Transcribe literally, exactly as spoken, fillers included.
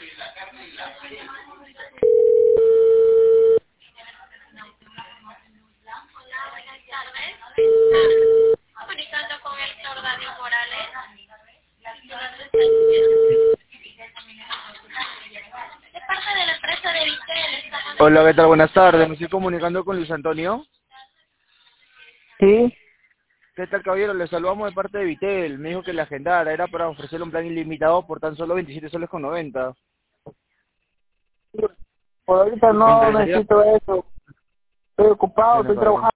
Comunicando con Héctor David Morales. De parte de la empresa de Vitel, estamos... Hola, ¿qué tal? Buenas tardes. Me estoy comunicando con Luis Antonio. Sí, ¿Qué tal, caballero? Le saludamos de parte de Vitel. Me dijo que la agendara. Era para ofrecerle un plan ilimitado por tan solo veintisiete soles con noventa. por ahorita ¿Le no interesaría? necesito eso. Estoy ocupado, Tiene estoy para trabajando.